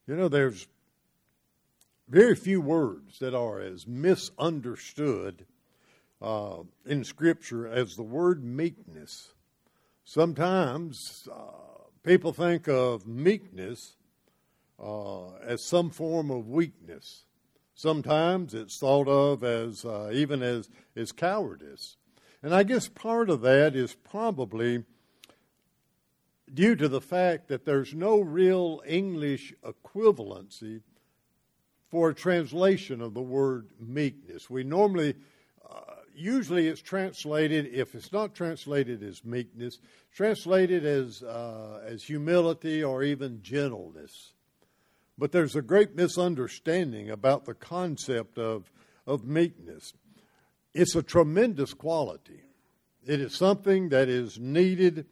You know, there's very few words that are as misunderstood in Scripture as the word meekness. Sometimes people think of meekness as some form of weakness. Sometimes it's thought of as even as cowardice. And I guess part of that is probably due to the fact that there's no real English equivalency for a translation of the word meekness. We normally, usually it's translated, if it's not translated as meekness, translated as humility or even gentleness. But there's a great misunderstanding about the concept of meekness. It's a tremendous quality. It is something that is needed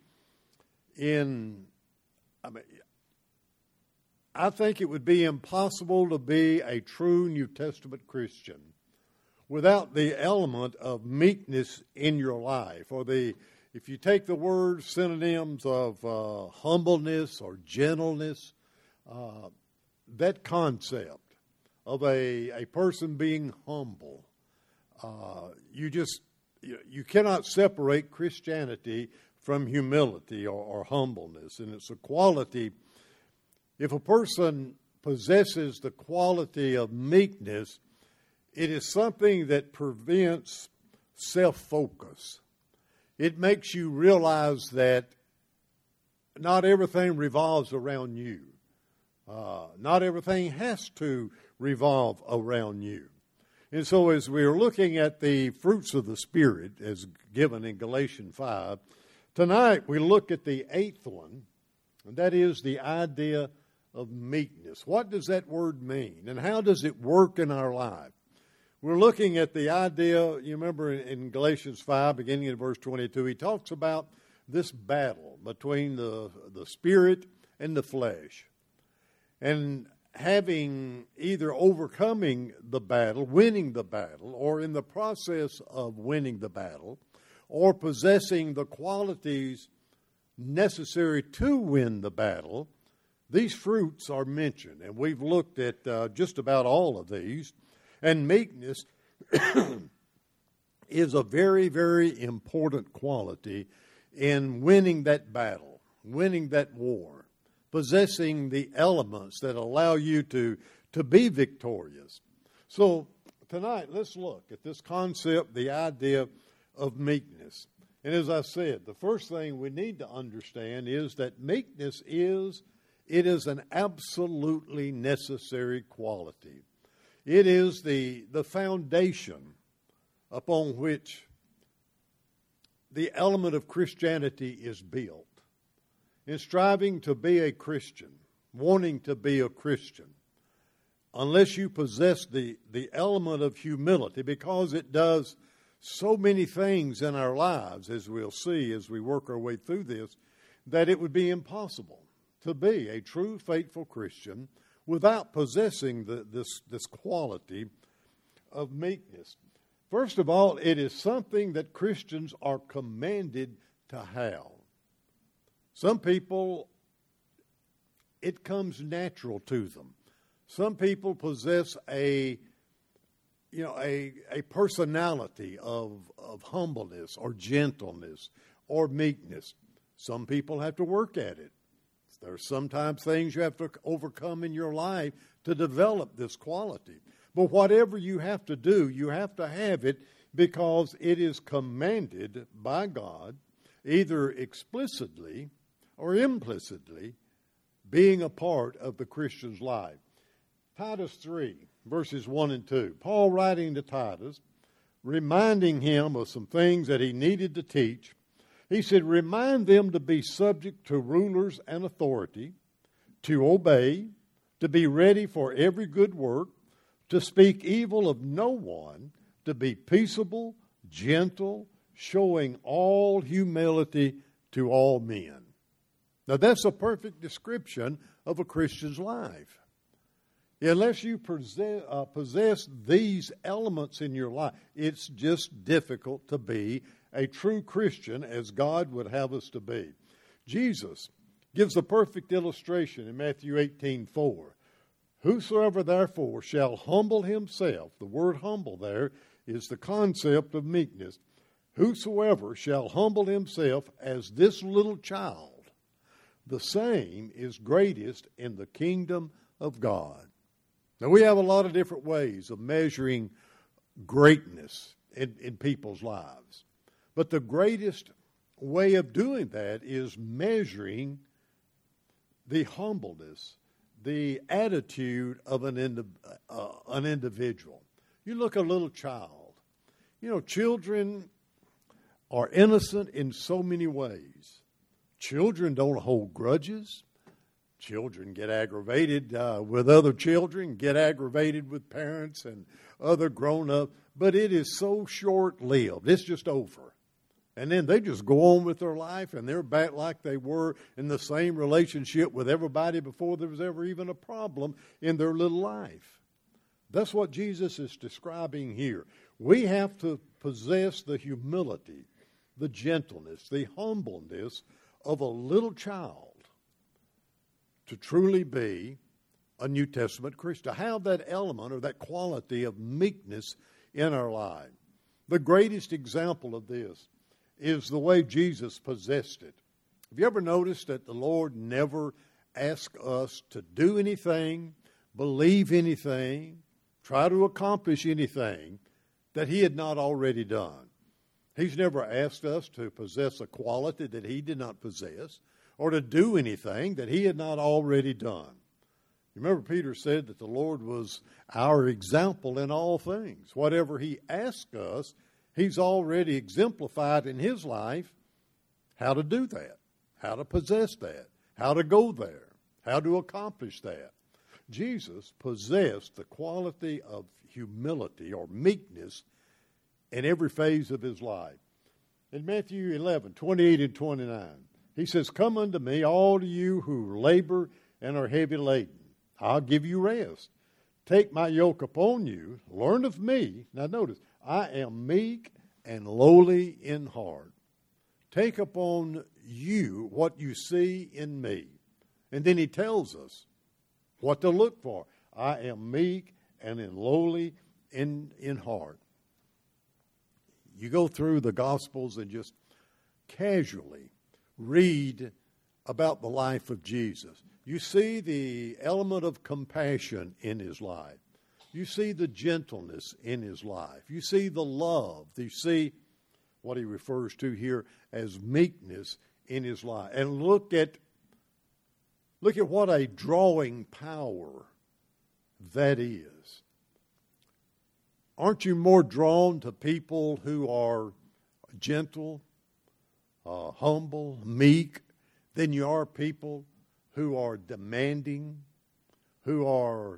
I think it would be impossible to be a true New Testament Christian without the element of meekness in your life. If you take the word synonyms of humbleness or gentleness, that concept of a person being humble, you cannot separate Christianity from humility or humbleness. And it's a quality, if a person possesses the quality of meekness, it is something that prevents self-focus. It makes you realize that not everything revolves around you. Not everything has to revolve around you. And so as we're looking at the fruits of the Spirit as given in Galatians 5, tonight we look at the eighth one, and that is the idea of meekness. What does that word mean, and how does it work in our life? We're looking at the idea, you remember in Galatians 5, beginning in verse 22, he talks about this battle between the spirit and the flesh. And having either overcoming the battle, winning the battle, or in the process of winning the battle, or possessing the qualities necessary to win the battle, these fruits are mentioned. And we've looked at just about all of these. And meekness is a very, very important quality in winning that battle, winning that war, possessing the elements that allow you to be victorious. So tonight, let's look at this concept, the idea of meekness. And as I said, the first thing we need to understand is that meekness is an absolutely necessary quality. It is the foundation upon which the element of Christianity is built. In striving to be a Christian, wanting to be a Christian, unless you possess the element of humility, because it does so many things in our lives, as we'll see as we work our way through this, that it would be impossible to be a true, faithful Christian without possessing this quality of meekness. First of all, it is something that Christians are commanded to have. Some people, it comes natural to them. Some people possess a personality of humbleness or gentleness or meekness. Some people have to work at it. There are sometimes things you have to overcome in your life to develop this quality. But whatever you have to do, you have to have it because it is commanded by God, either explicitly or implicitly, being a part of the Christian's life. Titus 3, verses 1 and 2. Paul writing to Titus, reminding him of some things that he needed to teach. He said, remind them to be subject to rulers and authority, to obey, to be ready for every good work, to speak evil of no one, to be peaceable, gentle, showing all humility to all men. Now that's a perfect description of a Christian's life. Unless you possess these elements in your life, it's just difficult to be a true Christian as God would have us to be. Jesus gives the perfect illustration in Matthew 18:4. Whosoever therefore shall humble himself, the word humble there is the concept of meekness. Whosoever shall humble himself as this little child, the same is greatest in the kingdom of God. Now, we have a lot of different ways of measuring greatness in people's lives. But the greatest way of doing that is measuring the humbleness, the attitude of an individual. You look at a little child. You know, children are innocent in so many ways. Children don't hold grudges. Children get aggravated with other children, get aggravated with parents and other grown-ups, but it is so short-lived. It's just over. And then they just go on with their life, and they're back like they were in the same relationship with everybody before there was ever even a problem in their little life. That's what Jesus is describing here. We have to possess the humility, the gentleness, the humbleness of a little child to truly be a New Testament Christian, to have that element or that quality of meekness in our life. The greatest example of this is the way Jesus possessed it. Have you ever noticed that the Lord never asked us to do anything, believe anything, try to accomplish anything that He had not already done? He's never asked us to possess a quality that He did not possess or to do anything that He had not already done. You remember Peter said that the Lord was our example in all things. Whatever He asked us, He's already exemplified in His life how to do that, how to possess that, how to go there, how to accomplish that. Jesus possessed the quality of humility or meekness in every phase of His life. In Matthew 11, 28 and 29, He says, "Come unto me, all you who labor and are heavy laden. I'll give you rest. Take my yoke upon you. Learn of me." Now notice, "I am meek and lowly in heart." Take upon you what you see in me. And then He tells us what to look for. "I am meek and lowly in heart." You go through the Gospels and just casually read about the life of Jesus. You see the element of compassion in His life. You see the gentleness in His life. You see the love. You see what He refers to here as meekness in His life. And look at what a drawing power that is. Aren't you more drawn to people who are gentle, humble, meek, than you are people who are demanding, who are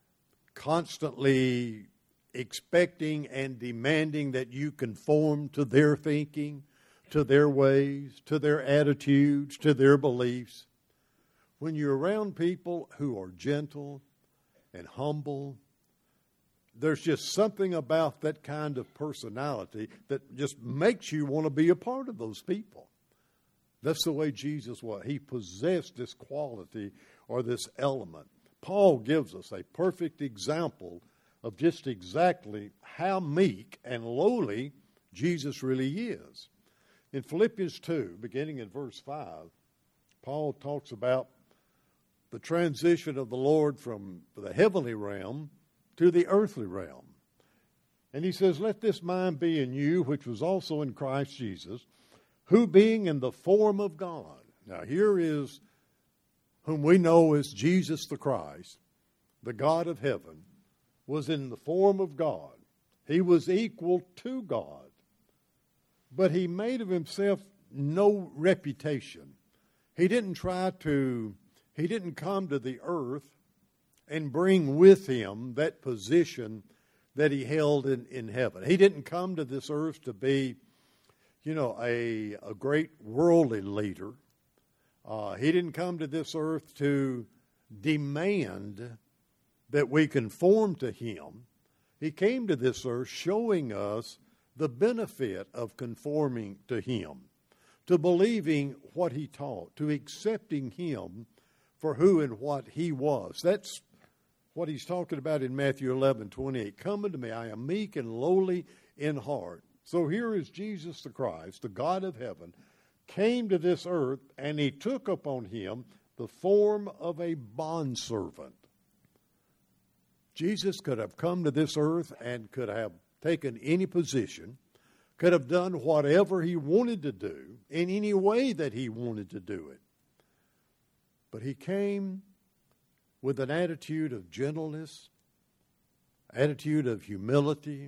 constantly expecting and demanding that you conform to their thinking, to their ways, to their attitudes, to their beliefs? When you're around people who are gentle and humble, there's just something about that kind of personality that just makes you want to be a part of those people. That's the way Jesus was. He possessed this quality or this element. Paul gives us a perfect example of just exactly how meek and lowly Jesus really is. In Philippians 2, beginning in verse 5, Paul talks about the transition of the Lord from the heavenly realm to the earthly realm. And he says, "Let this mind be in you, which was also in Christ Jesus, who being in the form of God." Now here is whom we know as Jesus the Christ, the God of heaven, was in the form of God. He was equal to God. But He made of Himself no reputation. He didn't come to the earth and bring with Him that position that He held in heaven. He didn't come to this earth to be, a great worldly leader. He didn't come to this earth to demand that we conform to Him. He came to this earth showing us the benefit of conforming to Him, to believing what He taught, to accepting Him for who and what He was. That's what he's talking about in Matthew 11:28. Come unto me, I am meek and lowly in heart. So here is Jesus the Christ, the God of heaven, came to this earth, and he took upon him the form of a bondservant. Jesus could have come to this earth and could have taken any position, could have done whatever he wanted to do in any way that he wanted to do it. But he came with an attitude of gentleness, attitude of humility,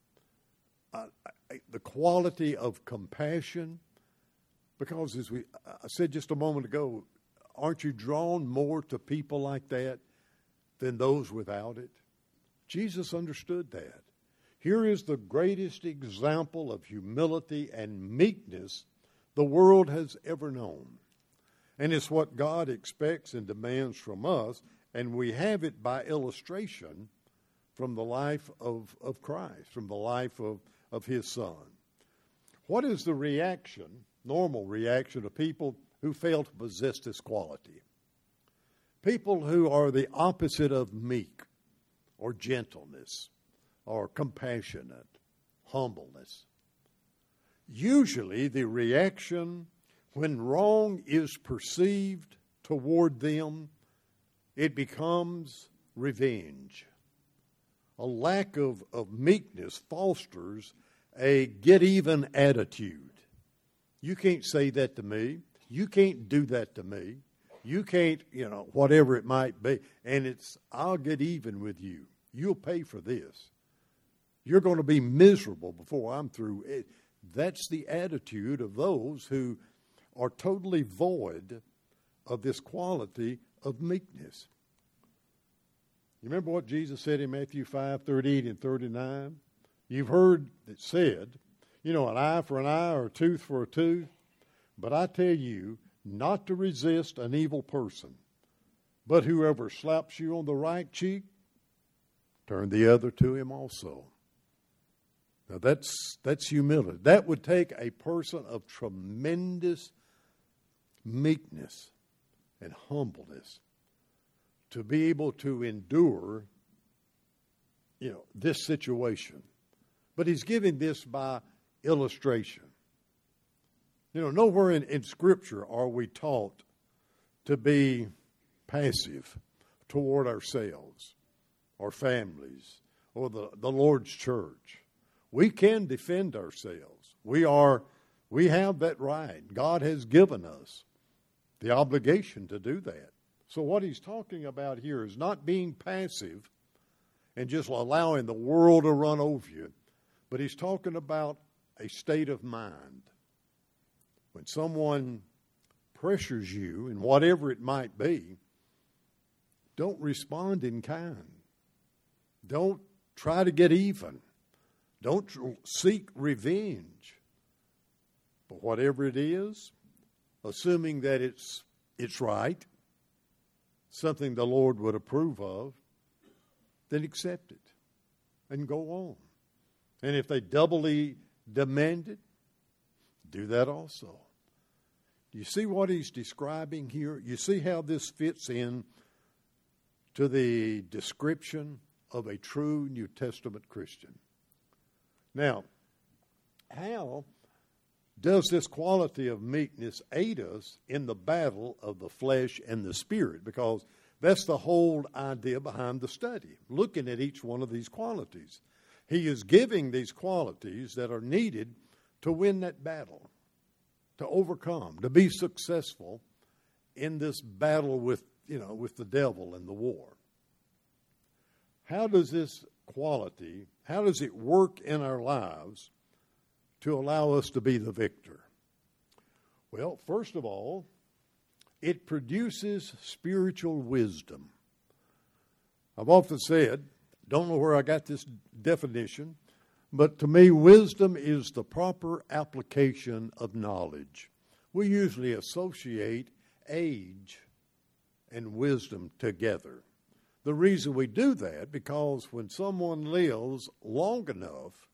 the quality of compassion. Because as I said just a moment ago, aren't you drawn more to people like that than those without it? Jesus understood that. Here is the greatest example of humility and meekness the world has ever known. And it's what God expects and demands from us, and we have it by illustration from the life of Christ, from the life of his Son. What is the reaction, normal reaction of people who fail to possess this quality? People who are the opposite of meek or gentleness or compassionate, humbleness. Usually the reaction when wrong is perceived toward them, it becomes revenge. A lack of meekness fosters a get-even attitude. You can't say that to me. You can't do that to me. You can't, whatever it might be. And it's, I'll get even with you. You'll pay for this. You're going to be miserable before I'm through. That's the attitude of those who are totally void of this quality of meekness. You remember what Jesus said in Matthew 5:38 and 39? You've heard it said, an eye for an eye or a tooth for a tooth. But I tell you, not to resist an evil person. But whoever slaps you on the right cheek, turn the other to him also. Now that's humility. That would take a person of tremendous meekness and humbleness to be able to endure, this situation. But he's giving this by illustration. Nowhere in Scripture are we taught to be passive toward ourselves, our families, or the Lord's church. We can defend ourselves. We have that right. God has given us the obligation to do that. So what he's talking about here is not being passive and just allowing the world to run over you, but he's talking about a state of mind. When someone pressures you, in whatever it might be, don't respond in kind. Don't try to get even. Don't seek revenge. But whatever it is, assuming that it's right, something the Lord would approve of, then accept it and go on. And if they doubly demand it, do that also. You see what he's describing here? You see how this fits in to the description of a true New Testament Christian. Now, how does this quality of meekness aid us in the battle of the flesh and the spirit? Because that's the whole idea behind the study, looking at each one of these qualities. He is giving these qualities that are needed to win that battle, to overcome, to be successful in this battle with the devil and the war. How does this quality, how does it work in our lives to allow us to be the victor? Well, first of all, it produces spiritual wisdom. I've often said, don't know where I got this definition, but to me, wisdom is the proper application of knowledge. We usually associate age and wisdom together. The reason we do that, because when someone lives long enough,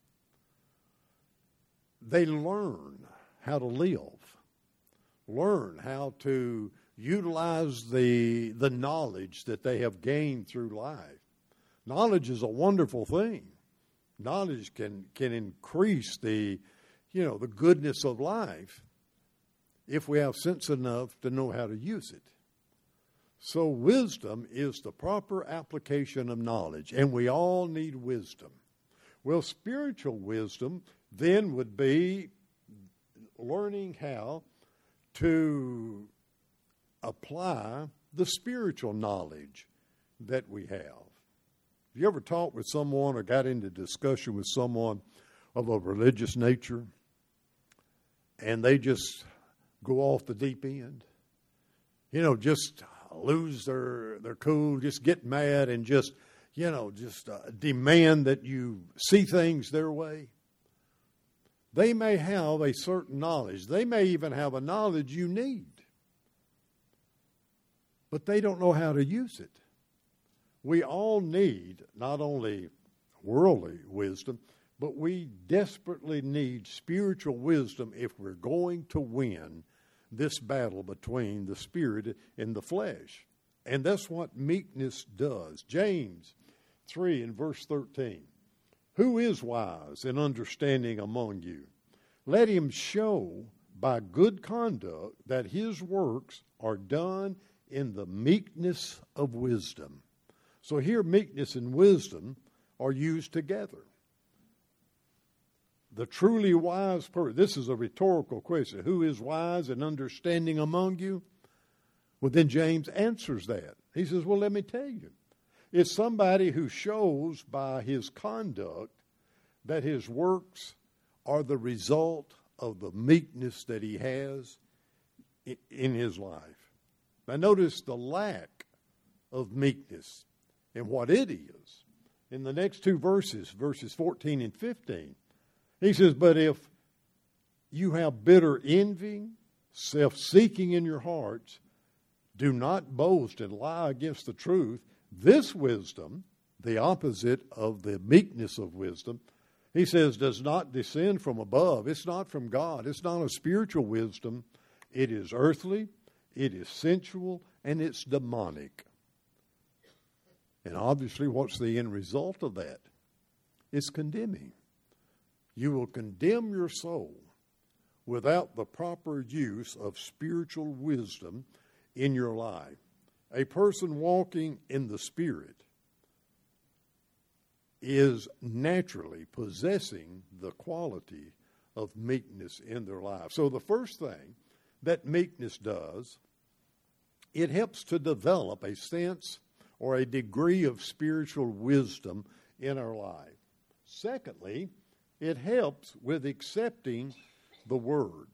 they learn how to live, learn how to utilize the knowledge that they have gained through life. Knowledge is a wonderful thing. Knowledge can increase the goodness of life if we have sense enough to know how to use it. So wisdom is the proper application of knowledge, and we all need wisdom. Well, spiritual wisdom then would be learning how to apply the spiritual knowledge that we have. Have you ever talked with someone or got into discussion with someone of a religious nature and they just go off the deep end? Just lose their cool, just get mad and just demand that you see things their way. They may have a certain knowledge. They may even have a knowledge you need. But they don't know how to use it. We all need not only worldly wisdom, but we desperately need spiritual wisdom if we're going to win this battle between the spirit and the flesh. And that's what meekness does. James 3 and verse 13. Who is wise and understanding among you? Let him show by good conduct that his works are done in the meekness of wisdom. So here meekness and wisdom are used together. The truly wise person, this is a rhetorical question. Who is wise and understanding among you? Well, then James answers that. He says, well, let me tell you. It's somebody who shows by his conduct that his works are the result of the meekness that he has in his life. Now notice the lack of meekness and what it is. In the next two verses, verses 14 and 15, he says, but if you have bitter envy, self-seeking in your hearts, do not boast and lie against the truth. This wisdom, the opposite of the meekness of wisdom, he says, does not descend from above. It's not from God. It's not a spiritual wisdom. It is earthly, it is sensual, and it's demonic. And obviously, what's the end result of that? It's condemning. You will condemn your soul without the proper use of spiritual wisdom in your life. A person walking in the Spirit is naturally possessing the quality of meekness in their life. So the first thing that meekness does, it helps to develop a sense or a degree of spiritual wisdom in our life. Secondly, it helps with accepting the Word.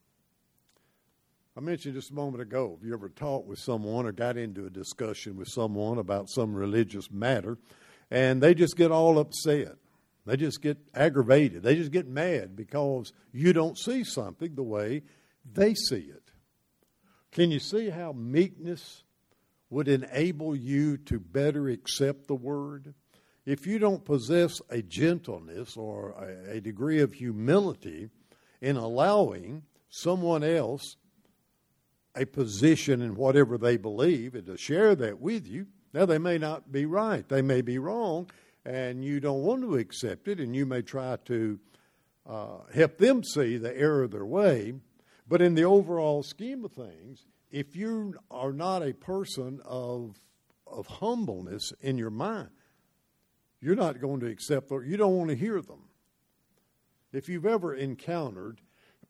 I mentioned just a moment ago, have you ever talked with someone or got into a discussion with someone about some religious matter, and they just get all upset. They just get aggravated. They just get mad because you don't see something the way they see it. Can you see how meekness would enable you to better accept the Word? If you don't possess a gentleness or a degree of humility in allowing someone else a position in whatever they believe and to share that with you, now they may not be right. They may be wrong, and you don't want to accept it, and you may try to help them see the error of their way. But in the overall scheme of things, if you are not a person of humbleness in your mind, you're not going to accept them. You don't want to hear them. If you've ever encountered,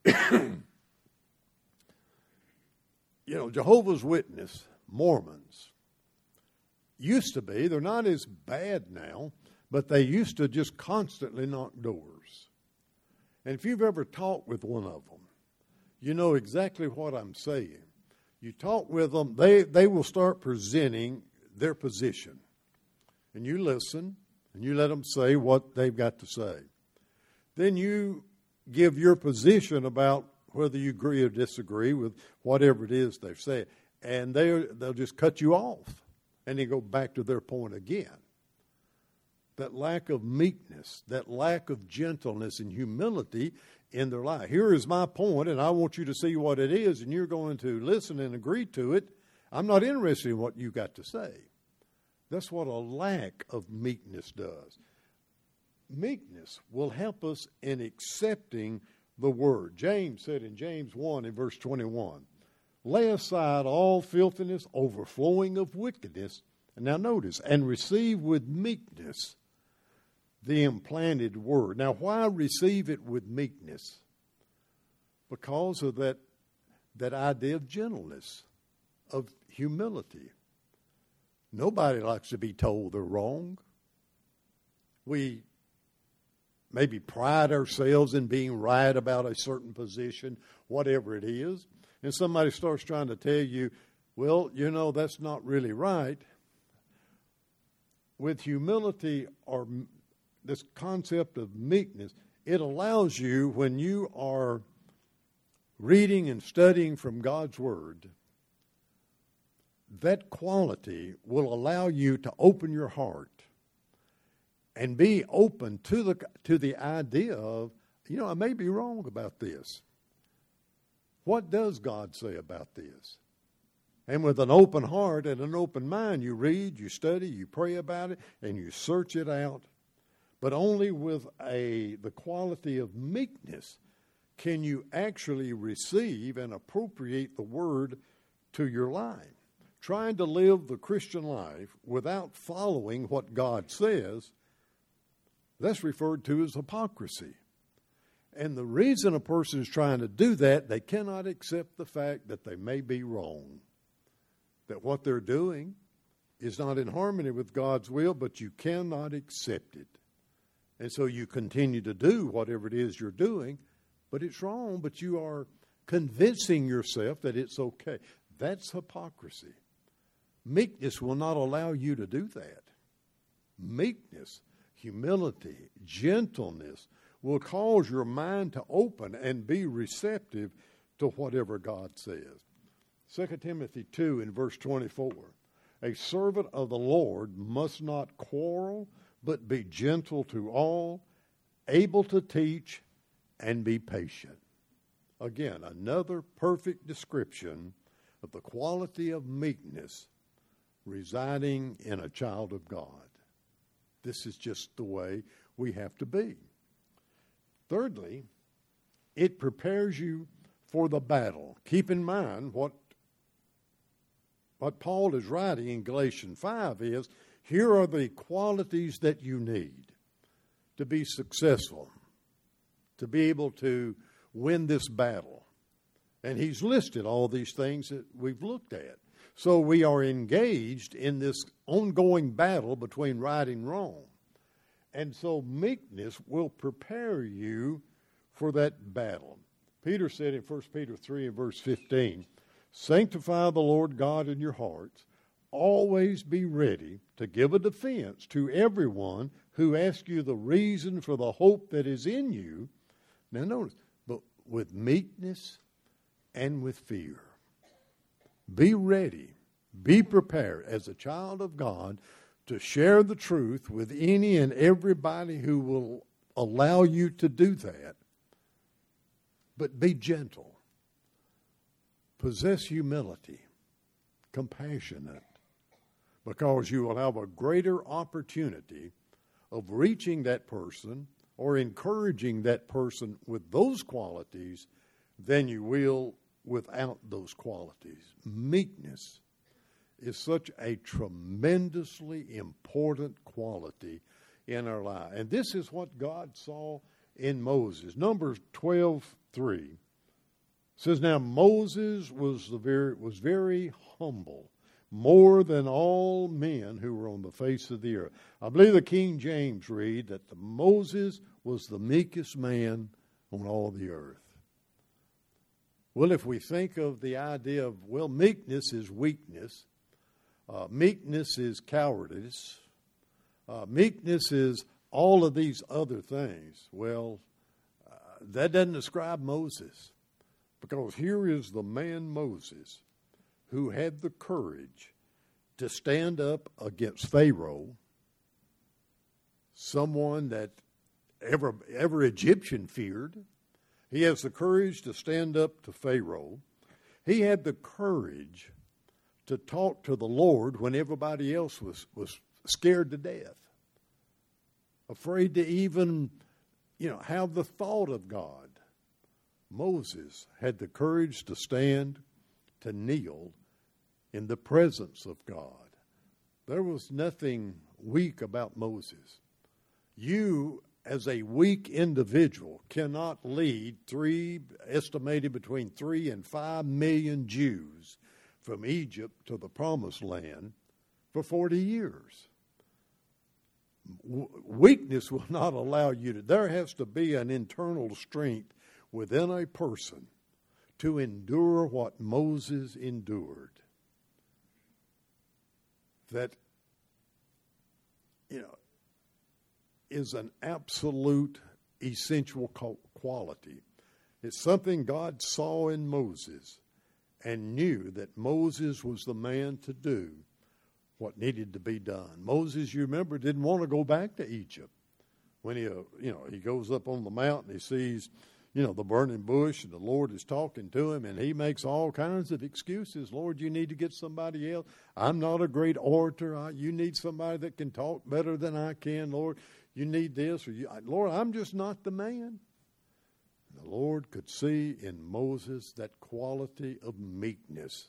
Jehovah's Witness, Mormons, used to be, they're not as bad now, but they used to just constantly knock doors. And if you've ever talked with one of them, you know exactly what I'm saying. You talk with them, they will start presenting their position. And you listen, and you let them say what they've got to say. Then you give your position about whether you agree or disagree with whatever it is they've said. And they'll just cut you off, and they go back to their point again. That lack of meekness, that lack of gentleness and humility in their life. Here is my point, and I want you to see what it is, and you're going to listen and agree to it. I'm not interested in what you got to say. That's what a lack of meekness does. Meekness will help us in accepting the word. James said in James 1 in verse 21, lay aside all filthiness, overflowing of wickedness, and now notice, and receive with meekness the implanted word. Now, why receive it with meekness? Because of that idea of gentleness, of humility. Nobody likes to be told they're wrong. We maybe pride ourselves in being right about a certain position, whatever it is, and somebody starts trying to tell you, well, you know, that's not really right. With humility, or this concept of meekness, it allows you, when you are reading and studying from God's Word, that quality will allow you to open your heart and be open to the idea of, you know, I may be wrong about this. What does God say about this? And with an open heart and an open mind, you read, you study, you pray about it, and you search it out. But only with the quality of meekness can you actually receive and appropriate the Word to your life. Trying to live the Christian life without following what God says, that's referred to as hypocrisy. And the reason a person is trying to do that, they cannot accept the fact that they may be wrong. That what they're doing is not in harmony with God's will, but you cannot accept it. And so you continue to do whatever it is you're doing, but it's wrong, but you are convincing yourself that it's okay. That's hypocrisy. Meekness will not allow you to do that. Meekness, humility, gentleness will cause your mind to open and be receptive to whatever God says. 2 Timothy 2 in verse 24, a servant of the Lord must not quarrel, but be gentle to all, able to teach, and be patient. Again, another perfect description of the quality of meekness residing in a child of God. This is just the way we have to be. Thirdly, it prepares you for the battle. Keep in mind what Paul is writing in Galatians 5 is, here are the qualities that you need to be successful, to be able to win this battle. And he's listed all these things that we've looked at. So we are engaged in this ongoing battle between right and wrong. And so meekness will prepare you for that battle. Peter said in 1 Peter 3 and verse 15, sanctify the Lord God in your hearts, always be ready to give a defense to everyone who asks you the reason for the hope that is in you. Now notice, but with meekness and with fear. Be ready, be prepared as a child of God to share the truth with any and everybody who will allow you to do that. But be gentle. Possess humility, compassionate, because you will have a greater opportunity of reaching that person or encouraging that person with those qualities than you will without those qualities. Meekness is such a tremendously important quality in our life. And this is what God saw in Moses. Numbers 12:3 says, now Moses was very humble, more than all men who were on the face of the earth. I believe the King James read that Moses was the meekest man on all the earth. Well, if we think of the idea of, well, meekness is weakness, meekness is cowardice, meekness is all of these other things, well, that doesn't describe Moses. Because here is the man Moses who had the courage to stand up against Pharaoh, someone that every Egyptian feared. He has the courage to stand up to Pharaoh. He had the courage to talk to the Lord when everybody else was scared to death, afraid to even, have the thought of God. Moses had the courage to stand, to kneel in the presence of God. There was nothing weak about Moses. You, as a weak individual, cannot lead estimated between 3 and 5 million Jews from Egypt to the Promised Land for 40 years. Weakness will not allow you to. There has to be an internal strength within a person to endure what Moses endured. That, is an absolute essential quality. It's something God saw in Moses and knew that Moses was the man to do what needed to be done. Moses, you remember, didn't want to go back to Egypt. When he goes up on the mountain, he sees, the burning bush, and the Lord is talking to him, and he makes all kinds of excuses. Lord, you need to get somebody else. I'm not a great orator. You need somebody that can talk better than I can, Lord. You need this, Lord, I'm just not the man. And the Lord could see in Moses that quality of meekness.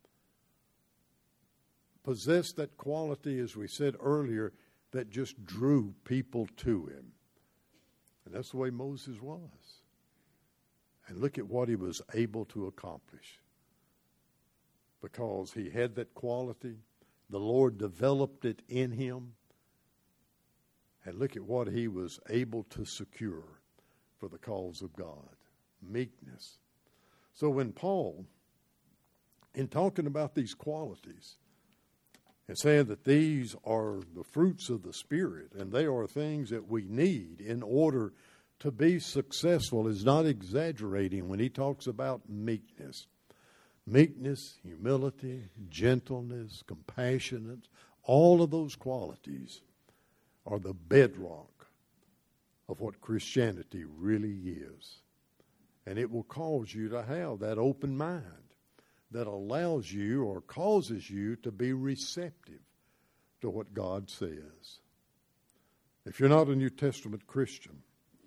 Possessed that quality, as we said earlier, that just drew people to him. And that's the way Moses was. And look at what he was able to accomplish. Because he had that quality, the Lord developed it in him. And look at what he was able to secure for the cause of God. Meekness. So when Paul, in talking about these qualities, and saying that these are the fruits of the Spirit, and they are things that we need in order to be successful, is not exaggerating when he talks about meekness. Meekness, humility, gentleness, compassionate, all of those qualities are the bedrock of what Christianity really is. And it will cause you to have that open mind that allows you or causes you to be receptive to what God says. If you're not a New Testament Christian,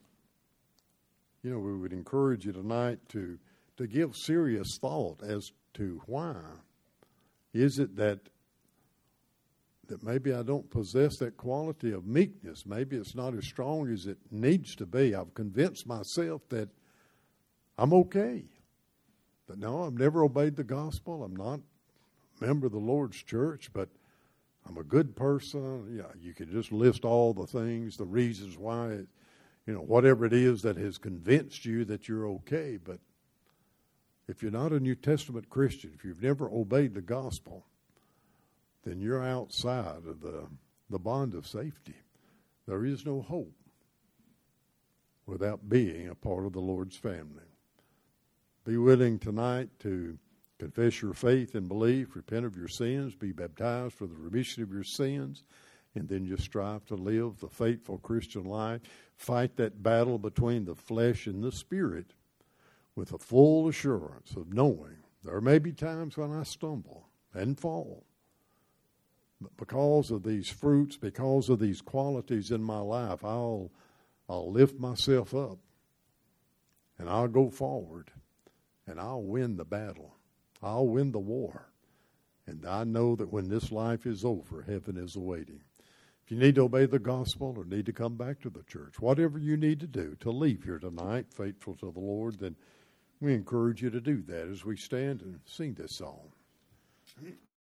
we would encourage you tonight to give serious thought as to why is it that maybe I don't possess that quality of meekness. Maybe it's not as strong as it needs to be. I've convinced myself that I'm okay. But no, I've never obeyed the gospel. I'm not a member of the Lord's church, but I'm a good person. Yeah, you could just list all the things, the reasons why, whatever it is that has convinced you that you're okay. But if you're not a New Testament Christian, if you've never obeyed the gospel, then you're outside of the bond of safety. There is no hope without being a part of the Lord's family. Be willing tonight to confess your faith and belief, repent of your sins, be baptized for the remission of your sins, and then just strive to live the faithful Christian life. Fight that battle between the flesh and the spirit with a full assurance of knowing there may be times when I stumble and fall. But because of these fruits, because of these qualities in my life, I'll lift myself up and I'll go forward and I'll win the battle. I'll win the war. And I know that when this life is over, heaven is awaiting. If you need to obey the gospel or need to come back to the church, whatever you need to do to leave here tonight faithful to the Lord, then we encourage you to do that as we stand and sing this song.